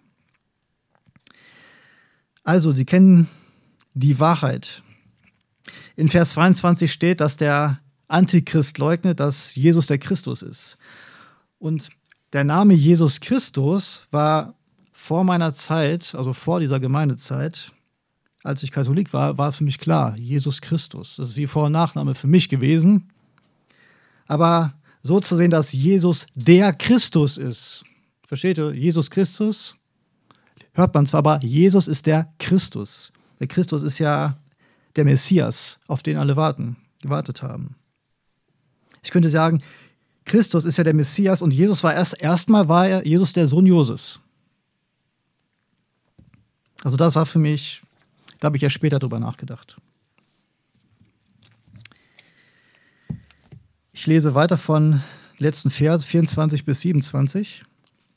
Also, sie kennen die Wahrheit. In Vers 22 steht, dass der Antichrist leugnet, dass Jesus der Christus ist. Und der Name Jesus Christus war vor meiner Zeit, also vor dieser Gemeindezeit, als ich Katholik war, war es für mich klar, Jesus Christus. Das ist wie Vor- und Nachname für mich gewesen. Aber so zu sehen, dass Jesus der Christus ist. Versteht ihr? Jesus Christus, hört man zwar, aber Jesus ist der Christus. Der Christus ist ja der Messias, auf den alle gewartet haben. Ich könnte sagen, Christus ist ja der Messias und Jesus war erstmal war er Jesus der Sohn Josefs. Also das war für mich, da habe ich ja später drüber nachgedacht. Ich lese weiter von letzten Vers 24 bis 27.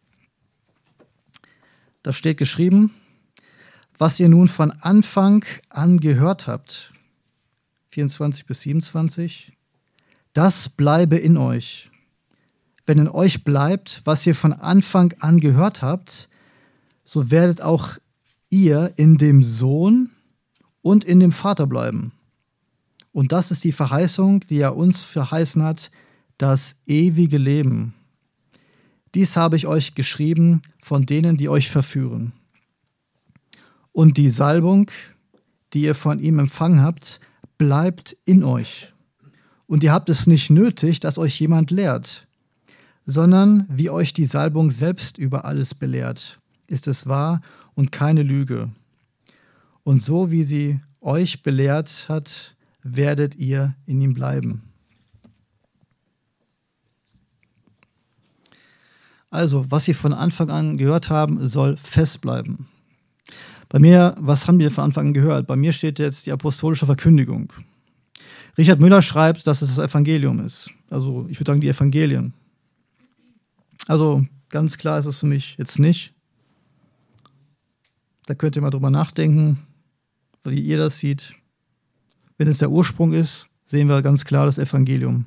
Da steht geschrieben, was ihr nun von Anfang an gehört habt, 24 bis 27, das bleibe in euch. Wenn in euch bleibt, was ihr von Anfang an gehört habt, so werdet auch ihr in dem Sohn und in dem Vater bleiben. Und das ist die Verheißung, die er uns verheißen hat, das ewige Leben. Dies habe ich euch geschrieben von denen, die euch verführen. Und die Salbung, die ihr von ihm empfangen habt, bleibt in euch. Und ihr habt es nicht nötig, dass euch jemand lehrt, sondern wie euch die Salbung selbst über alles belehrt, ist es wahr und keine Lüge. Und so wie sie euch belehrt hat, werdet ihr in ihm bleiben. Also, was Sie von Anfang an gehört haben, soll festbleiben. Bei mir, was haben wir von Anfang an gehört? Bei mir steht jetzt die apostolische Verkündigung. Richard Müller schreibt, dass es das Evangelium ist. Also, ich würde sagen, die Evangelien. Also, ganz klar ist es für mich jetzt nicht. Da könnt ihr mal drüber nachdenken, wie ihr das seht. Wenn es der Ursprung ist, sehen wir ganz klar das Evangelium.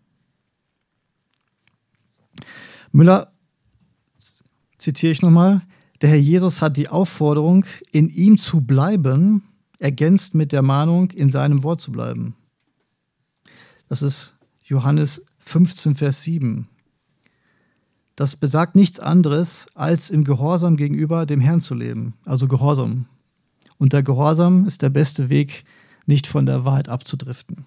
Müller, zitiere ich nochmal, der Herr Jesus hat die Aufforderung, in ihm zu bleiben, ergänzt mit der Mahnung, in seinem Wort zu bleiben. Das ist Johannes 15, Vers 7. Das besagt nichts anderes, als im Gehorsam gegenüber dem Herrn zu leben. Also Gehorsam. Und der Gehorsam ist der beste Weg, nicht von der Wahrheit abzudriften.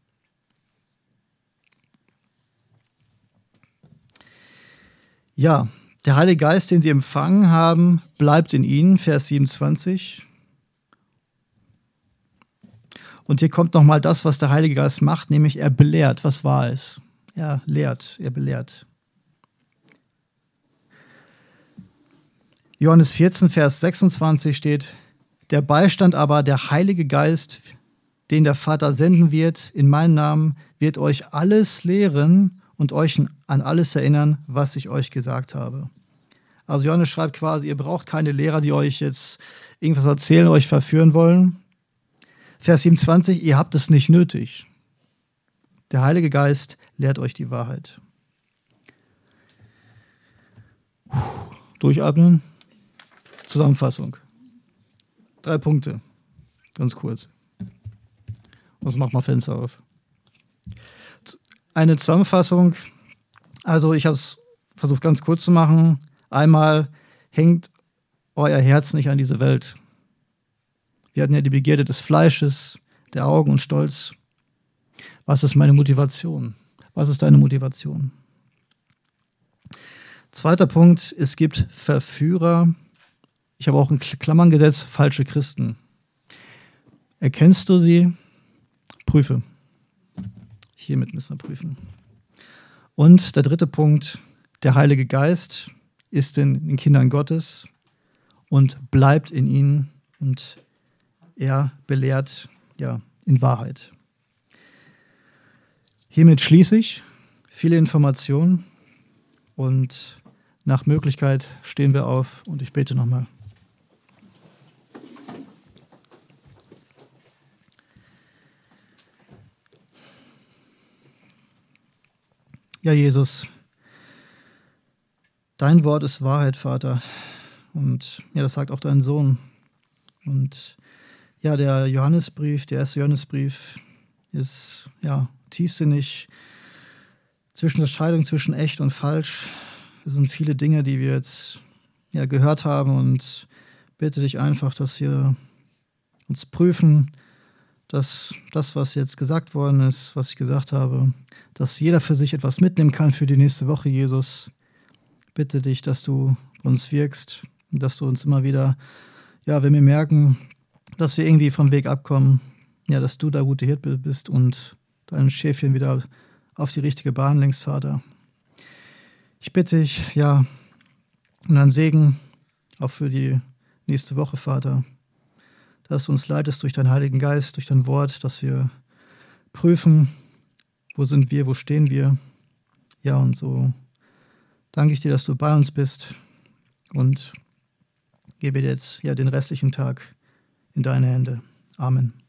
Ja, der Heilige Geist, den sie empfangen haben, bleibt in ihnen, Vers 27. Und hier kommt nochmal das, was der Heilige Geist macht, nämlich er belehrt, was wahr ist. Er lehrt, er belehrt. Johannes 14, Vers 26 steht, der Beistand aber, der Heilige Geist, den der Vater senden wird, in meinem Namen, wird euch alles lehren und euch an alles erinnern, was ich euch gesagt habe. Also Johannes schreibt quasi, ihr braucht keine Lehrer, die euch jetzt irgendwas erzählen, euch verführen wollen. Vers 27, ihr habt es nicht nötig. Der Heilige Geist lehrt euch die Wahrheit. Durchatmen. Zusammenfassung. 3 Punkte. Ganz kurz. Was macht mal Fenster auf? Eine Zusammenfassung. Also ich habe es versucht ganz kurz zu machen. Einmal, hängt euer Herz nicht an diese Welt. Wir hatten ja die Begierde des Fleisches, der Augen und Stolz. Was ist meine Motivation? Was ist deine Motivation? 2. Punkt, es gibt Verführer. Ich habe auch in Klammern gesetzt, falsche Christen. Erkennst du sie? Prüfe. Hiermit müssen wir prüfen. Und der 3. Punkt, der Heilige Geist ist in den Kindern Gottes und bleibt in ihnen und er belehrt in Wahrheit. Hiermit schließe ich. Viele Informationen und nach Möglichkeit stehen wir auf und ich bete nochmal. Ja, Jesus, dein Wort ist Wahrheit, Vater. Und ja, das sagt auch dein Sohn. Und ja, der Johannesbrief, der erste Johannesbrief ist ja tiefsinnig. Unterscheidung zwischen echt und falsch. Es sind viele Dinge, die wir jetzt ja gehört haben und bitte dich einfach, dass wir uns prüfen, dass das, was jetzt gesagt worden ist, was ich gesagt habe, dass jeder für sich etwas mitnehmen kann für die nächste Woche, Jesus. Bitte dich, dass du uns wirkst und dass du uns immer wieder, ja, wenn wir merken, dass wir irgendwie vom Weg abkommen, ja, dass du der gute Hirte bist und dein Schäfchen wieder auf die richtige Bahn lenkst, Vater. Ich bitte dich, ja, um deinen Segen, auch für die nächste Woche, Vater, dass du uns leitest durch deinen Heiligen Geist, durch dein Wort, dass wir prüfen, wo sind wir, wo stehen wir. Ja, und so danke ich dir, dass du bei uns bist und gebe dir jetzt ja den restlichen Tag in deine Hände. Amen.